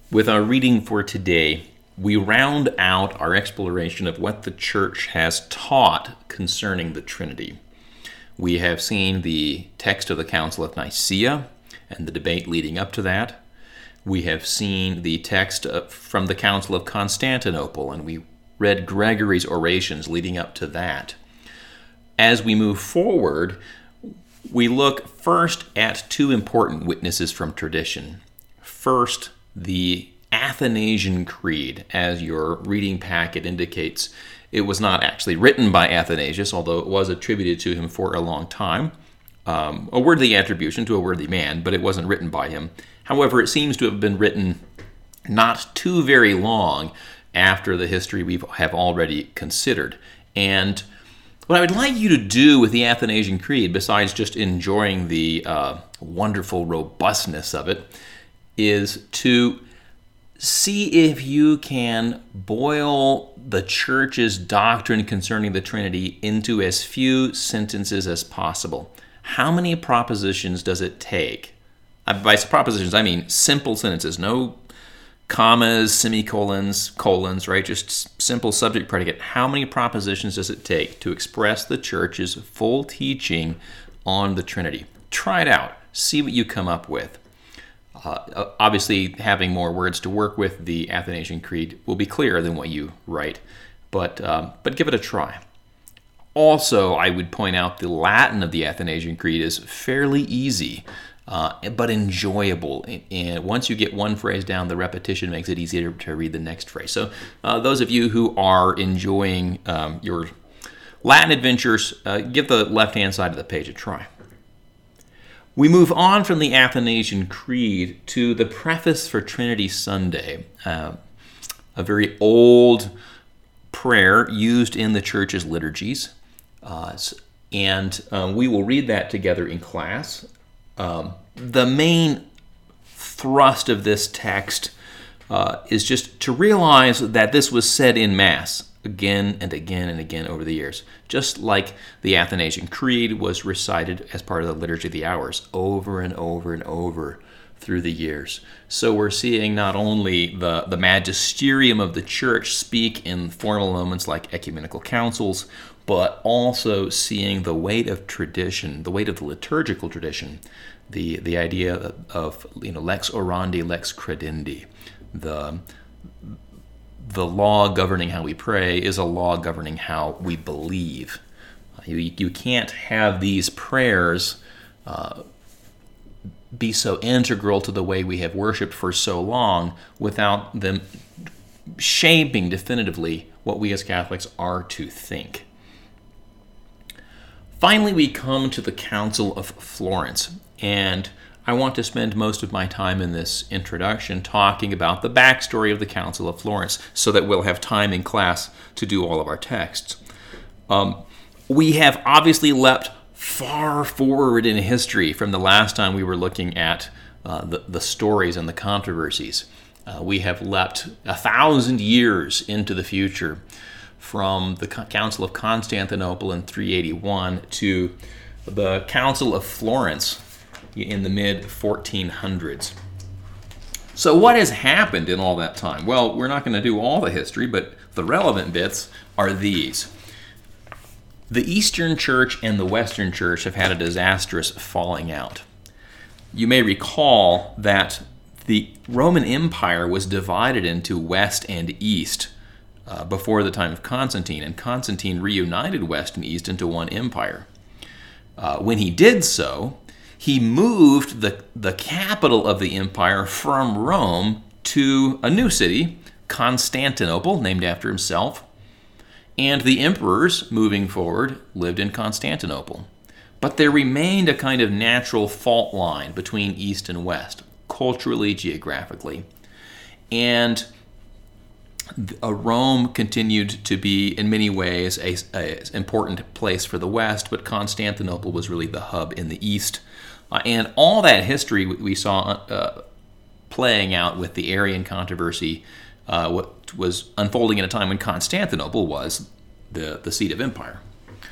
With our reading for today, we round out our exploration of what the Church has taught concerning the Trinity. We have seen the text of the Council of Nicaea and the debate leading up to that. We have seen the text from the Council of Constantinople, and we read Gregory's orations leading up to that. As we move forward, we look first at two important witnesses from tradition. First, the Athanasian Creed. As your reading packet indicates, it was not actually written by Athanasius, although it was attributed to him for a long time. A worthy attribution to a worthy man, but it wasn't written by him. However, it seems to have been written not too very long after the history we have already considered. And what I would like you to do with the Athanasian Creed, besides just enjoying the wonderful robustness of it, is to see if you can boil the Church's doctrine concerning the Trinity into as few sentences as possible. How many propositions does it take? By propositions, I mean simple sentences, no commas, semicolons, colons, right? Just simple subject predicate. How many propositions does it take to express the Church's full teaching on the Trinity? Try it out. See what you come up with. Obviously, having more words to work with, the Athanasian Creed will be clearer than what you write, but give it a try. Also, I would point out the Latin of the Athanasian Creed is fairly easy, but enjoyable. And once you get one phrase down, the repetition makes it easier to read the next phrase. So those of you who are enjoying your Latin adventures, give the left-hand side of the page a try. We move on from the Athanasian Creed to the Preface for Trinity Sunday, a very old prayer used in the Church's liturgies. And we will read that together in class. The main thrust of this text is just to realize that this was said in Mass again and again and again over the years, just like the Athanasian Creed was recited as part of the Liturgy of the Hours over and over and over through the years. So we're seeing not only the magisterium of the Church speak in formal moments like ecumenical councils, but also seeing the weight of tradition, the weight of the liturgical tradition, the idea of lex orandi, lex credendi. The law governing how we pray is a law governing how we believe. You can't have these prayers be so integral to the way we have worshipped for so long without them shaping definitively what we as Catholics are to think. Finally, we come to the Council of Florence, and I want to spend most of my time in this introduction talking about the backstory of the Council of Florence so that we'll have time in class to do all of our texts. We have obviously leapt far forward in history from the last time we were looking at the stories and the controversies. We have leapt 1,000 years into the future from the Council of Constantinople in 381 to the Council of Florence in the mid-1400s. So what has happened in all that time? Well, we're not going to do all the history, but the relevant bits are these. The Eastern Church and the Western Church have had a disastrous falling out. You may recall that the Roman Empire was divided into West and East before the time of Constantine, and Constantine reunited West and East into one empire. When he did so, he moved the capital of the empire from Rome to a new city, Constantinople, named after himself. And the emperors, moving forward, lived in Constantinople. But there remained a kind of natural fault line between East and West, culturally, geographically. And Rome continued to be, in many ways, an important place for the West, but Constantinople was really the hub in the East. And all that history we saw playing out with the Arian controversy, what was unfolding at a time when Constantinople was the seat of empire.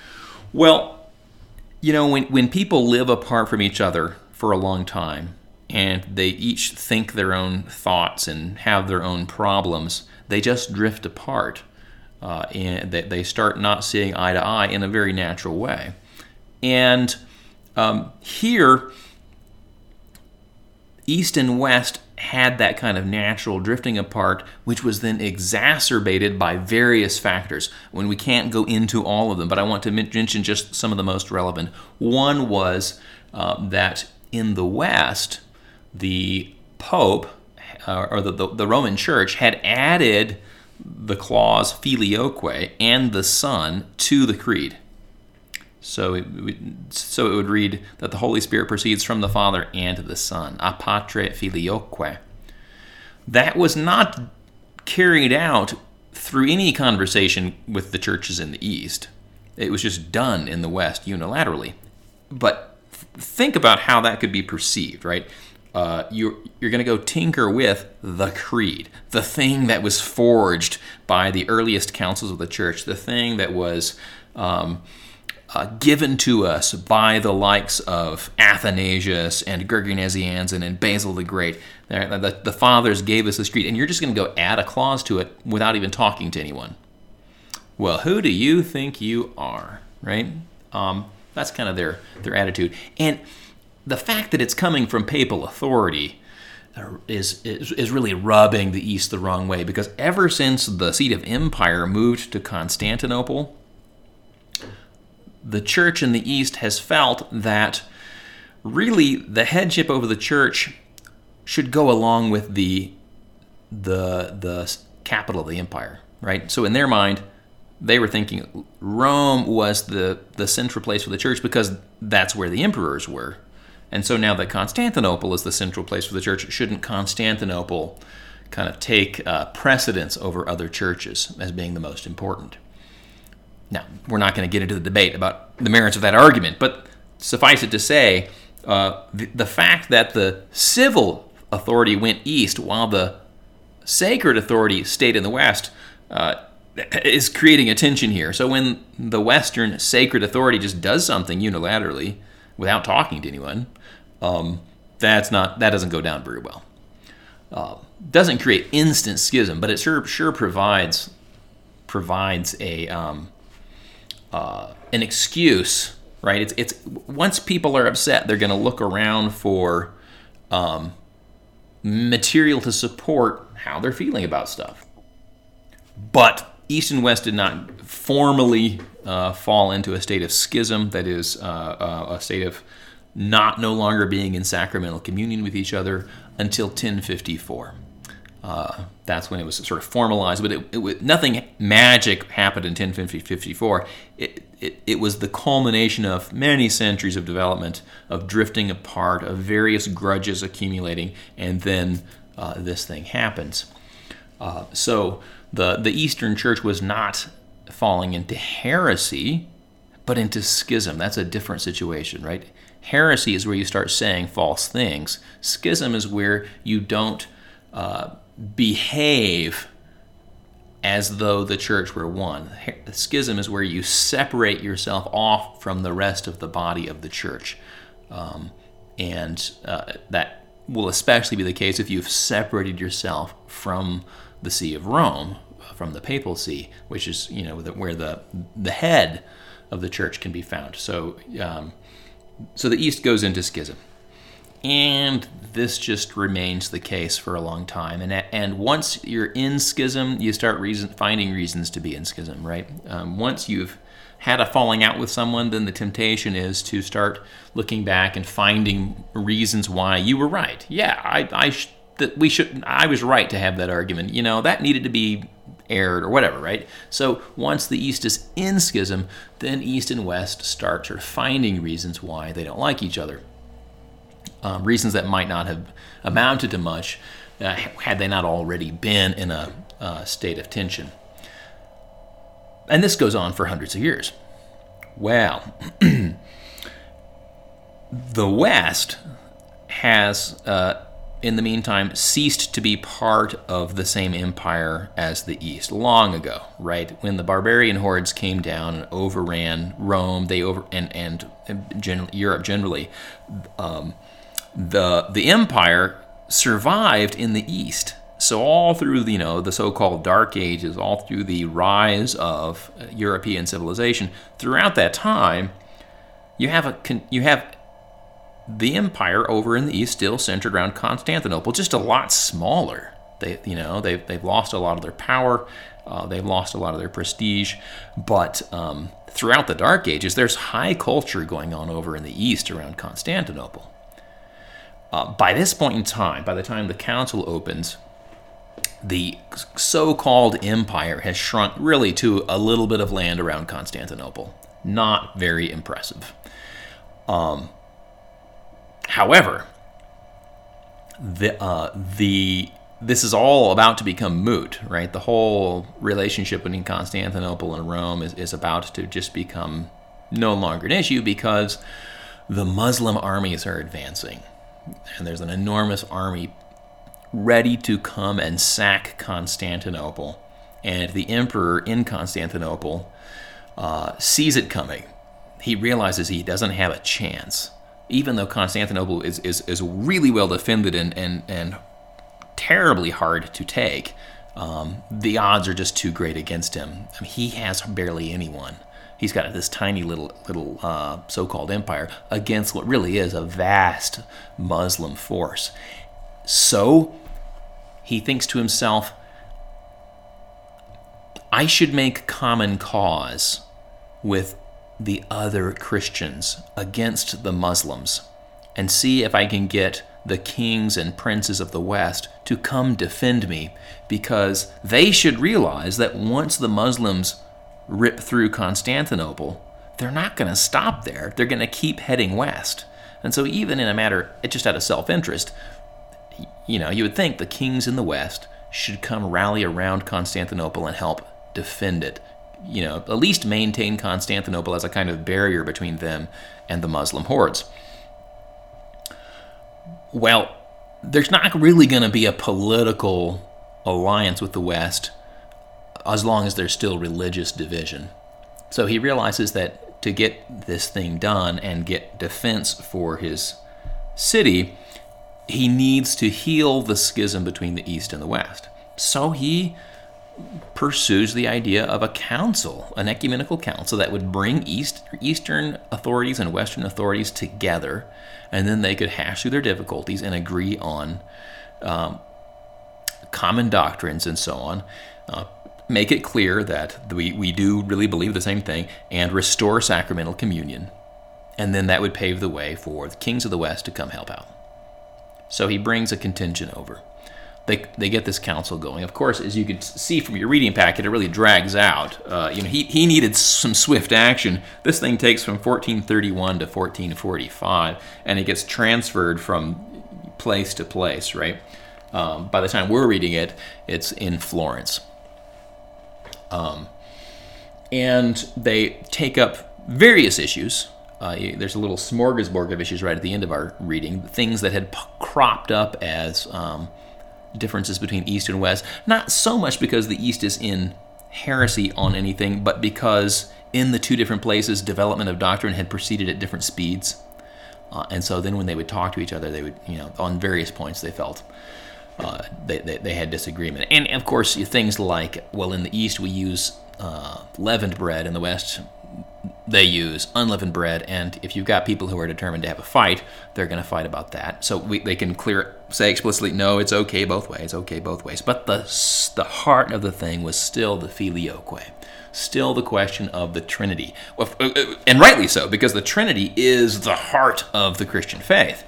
Well, when people live apart from each other for a long time, and they each think their own thoughts and have their own problems, they just drift apart. And they start not seeing eye to eye in a very natural way. And here, East and West had that kind of natural drifting apart, which was then exacerbated by various factors, when we can't go into all of them, but I want to mention just some of the most relevant. One was that in the West, the Pope, or the Roman Church, had added the clause filioque and the Son to the Creed. So it would read that the Holy Spirit proceeds from the Father and the Son, a patre filioque. That was not carried out through any conversation with the churches in the East. It was just done in the West unilaterally. But think about how that could be perceived, right? You're going to go tinker with the creed, the thing that was forged by the earliest councils of the church, the thing that was given to us by the likes of Athanasius and Gregory Nazianzen and Basil the Great. The fathers gave us this creed, and you're just going to go add a clause to it without even talking to anyone. Well, who do you think you are, right? That's kind of their attitude. And the fact that it's coming from papal authority is really rubbing the East the wrong way, because ever since the seat of empire moved to Constantinople, the church in the East has felt that really the headship over the church should go along with the capital of the empire, right? So in their mind, they were thinking Rome was the central place for the church because that's where the emperors were. And so now that Constantinople is the central place for the church, shouldn't Constantinople kind of take precedence over other churches as being the most important? Now, we're not going to get into the debate about the merits of that argument, but suffice it to say, the fact that the civil authority went east while the sacred authority stayed in the west is creating a tension here. So when the Western sacred authority just does something unilaterally without talking to anyone, that doesn't go down very well. Doesn't create instant schism, but it sure provides an excuse, right? It's once people are upset, they're going to look around for material to support how they're feeling about stuff. But East and West did not formally fall into a state of schism, that is, a state of no longer being in sacramental communion with each other, until 1054. That's when it was sort of formalized, but nothing magic happened in 1054. It was the culmination of many centuries of development, of drifting apart, of various grudges accumulating, and then this thing happens. So the Eastern Church was not falling into heresy, but into schism. That's a different situation, right? Heresy is where you start saying false things. Schism is where you don't behave as though the church were one. Schism is where you separate yourself off from the rest of the body of the church. And that will especially be the case if you've separated yourself from the See of Rome, from the Papal See, which is where the head of the church can be found. So the East goes into schism. And this just remains the case for a long time. And once you're in schism, you start finding reasons to be in schism, right? Once you've had a falling out with someone, then the temptation is to start looking back and finding reasons why you were right. Yeah, I was right to have that argument. That needed to be aired or whatever, right? So once the East is in schism, then East and West start sort of finding reasons why they don't like each other. Reasons that might not have amounted to much had they not already been in a state of tension. And this goes on for hundreds of years. Well, the West has, in the meantime, ceased to be part of the same empire as the East long ago, right? When the barbarian hordes came down and overran Rome, and Europe generally, The empire survived in the East. So all through the so-called Dark Ages, all through the rise of European civilization, throughout that time, you have the empire over in the East still centered around Constantinople, just a lot smaller. They've lost a lot of their power, they've lost a lot of their prestige, but throughout the Dark Ages, there's high culture going on over in the East around Constantinople. By this point in time, by the time the council opens, the so-called empire has shrunk really to a little bit of land around Constantinople. Not very impressive. However, this is all about to become moot, right? The whole relationship between Constantinople and Rome is about to just become no longer an issue because the Muslim armies are advancing. And there's an enormous army ready to come and sack Constantinople. And the emperor in Constantinople sees it coming. He realizes he doesn't have a chance. Even though Constantinople is really well defended and terribly hard to take, the odds are just too great against him. I mean, he has barely anyone. He's got this tiny little so-called empire against what really is a vast Muslim force. So he thinks to himself, I should make common cause with the other Christians against the Muslims and see if I can get the kings and princes of the West to come defend me, because they should realize that once the Muslims rip through Constantinople, they're not going to stop there. They're going to keep heading west. And so even in a matter, just out of self-interest, you would think the kings in the West should come rally around Constantinople and help defend it. At least maintain Constantinople as a kind of barrier between them and the Muslim hordes. Well, there's not really going to be a political alliance with the West as long as there's still religious division. So he realizes that to get this thing done and get defense for his city, he needs to heal the schism between the East and the West. So he pursues the idea of a council, an ecumenical council that would bring Eastern authorities and Western authorities together, and then they could hash through their difficulties and agree on common doctrines and so on, make it clear that we do really believe the same thing, and restore sacramental communion. And then that would pave the way for the kings of the West to come help out. So he brings a contingent over. They get this council going. Of course, as you could see from your reading packet, it really drags out. He needed some swift action. This thing takes from 1431 to 1445, and it gets transferred from place to place, right? By the time we're reading it, it's in Florence. And they take up various issues. There's a little smorgasbord of issues right at the end of our reading, things that had cropped up as differences between East and West, not so much because the East is in heresy on anything, but because in the two different places, development of doctrine had proceeded at different speeds. And so then when they would talk to each other, they would, on various points they felt they had disagreement. And of course, things like, well, in the East we use leavened bread, in the West they use unleavened bread, and if you've got people who are determined to have a fight, they're going to fight about that. So they can say explicitly, no, it's okay both ways, But the heart of the thing was still the filioque, still the question of the Trinity. And rightly so, because the Trinity is the heart of the Christian faith.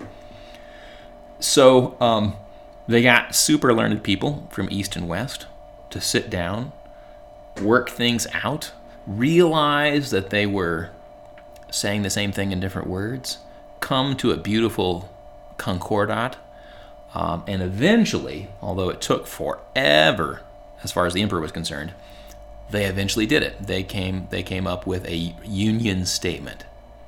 So they got super learned people from East and West to sit down, work things out, realize that they were saying the same thing in different words, come to a beautiful concordat, and eventually, although it took forever as far as the emperor was concerned, they eventually did it. They came up with a union statement.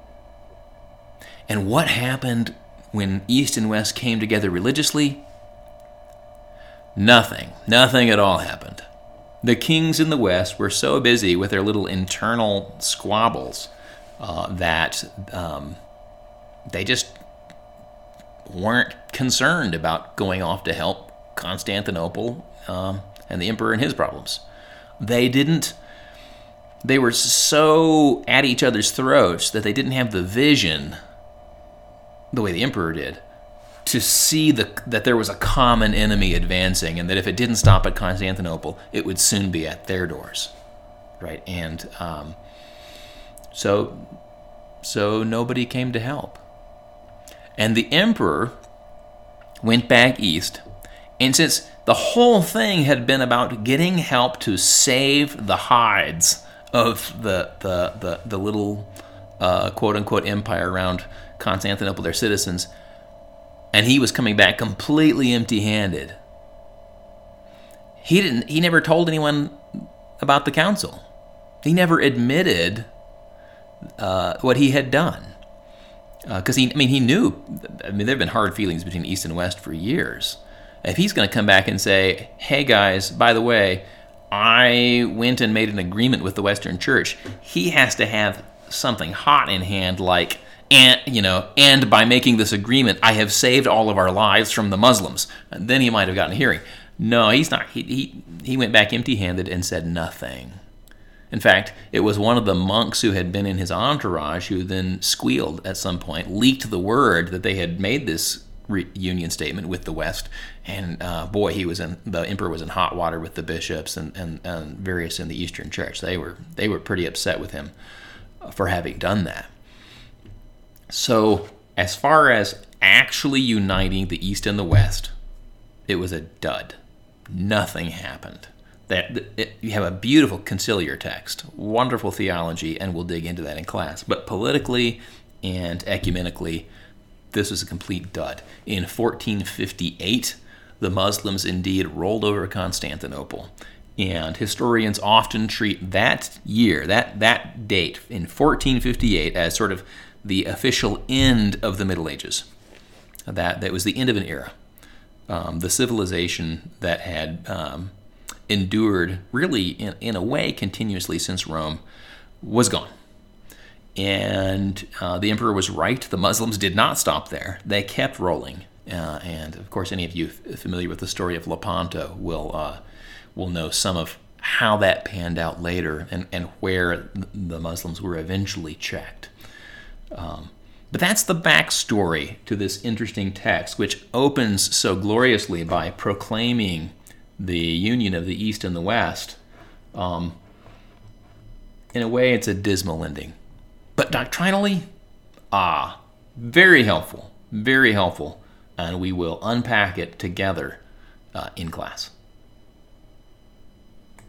And what happened when East and West came together religiously? Nothing at all happened. The kings in the West were so busy with their little internal squabbles that they just weren't concerned about going off to help Constantinople and the emperor and his problems. They didn't. They were so at each other's throats that they didn't have the vision, the way the emperor did, to see that there was a common enemy advancing, and that if it didn't stop at Constantinople, it would soon be at their doors, right? And so nobody came to help. And the emperor went back east, and since the whole thing had been about getting help to save the hides of the little quote-unquote empire around Constantinople, their citizens, and he was coming back completely empty-handed, he never told anyone about the council. He never admitted what he had done. Because he knew. There have been hard feelings between East and West for years. If he's going to come back and say, "Hey guys, by the way, I went and made an agreement with the Western Church," he has to have something hot in hand, like, and by making this agreement, I have saved all of our lives from the Muslims. And then he might have gotten a hearing. No, he's not. He went back empty-handed and said nothing. In fact, it was one of the monks who had been in his entourage who then squealed at some point, leaked the word that they had made this union statement with the West, and the emperor was in hot water with the bishops and various in the Eastern Church. They were pretty upset with him for having done that. So, as far as actually uniting the East and the West, it was a dud. Nothing happened. You have a beautiful conciliar text, wonderful theology, and we'll dig into that in class. But politically and ecumenically, this was a complete dud. In 1458, the Muslims indeed rolled over Constantinople, and historians often treat that year, that date in 1458, as sort of the official end of the Middle Ages. That was the end of an era. The civilization that had endured really in a way continuously since Rome was gone. And the emperor was right. The Muslims did not stop there. They kept rolling. And of course, any of you familiar with the story of Lepanto will know some of how that panned out later and where the Muslims were eventually checked. But that's the backstory to this interesting text, which opens so gloriously by proclaiming the union of the East and the West. In a way, it's a dismal ending. But doctrinally, very helpful, and we will unpack it together in class.